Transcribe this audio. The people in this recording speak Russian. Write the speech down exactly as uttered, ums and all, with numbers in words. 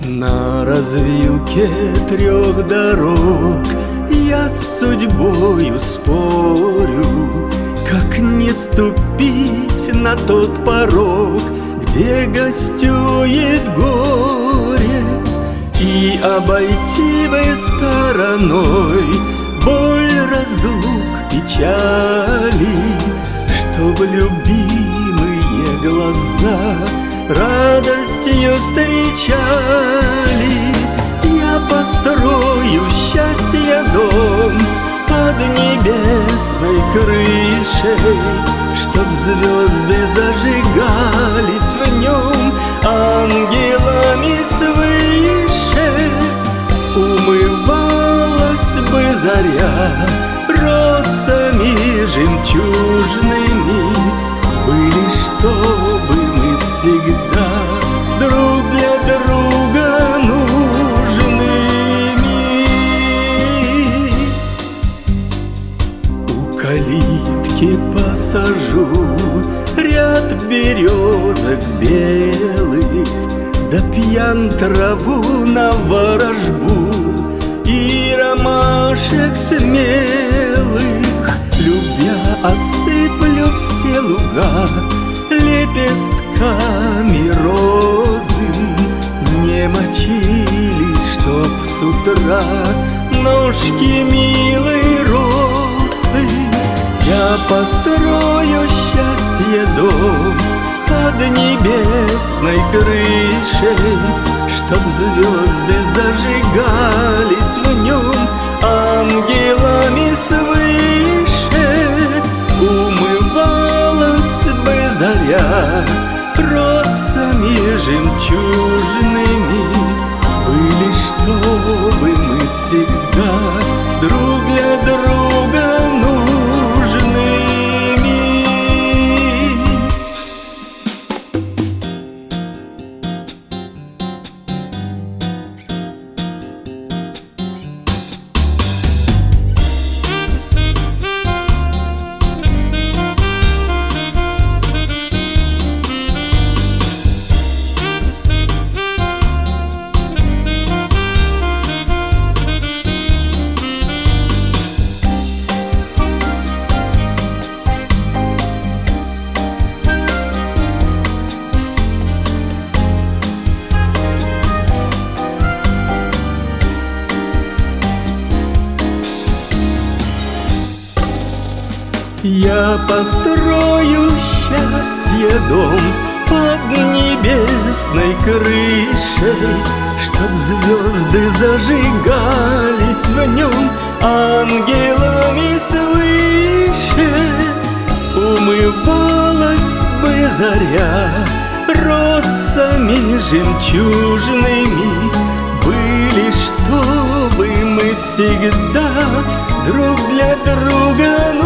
На развилке трех дорог я с судьбою спорю, как не ступить на тот порог, где гостюет горе, и обойти бы стороной боль, разлук, печали, чтоб любимые глаза радостью встречали. Я построю счастье дом под небесной крышей, чтоб звезды зажигались в нем ангелами свыше. Умывалась бы заря росами жемчужными, были, чтобы мы всегда друг для друга нужными. У калитки посажу ряд березок белых, да пьян траву на ворожбу и ромашек смелых. Любя, осыплю все луга лепестками розы, не мочились, чтоб с утра ножки милой росы. Я построю счастье дом под небесной крышей, чтоб звезды зажигались в нем ангелами свыше. Умывалась бы заря росами жемчужными, были, чтобы мы всегда друг для друга нужными. Я построю счастье дом под небесной крышей, чтоб звезды зажигались в нем ангелами свыше. Умывалась бы заря росами жемчужными, были, чтобы мы всегда друг для друга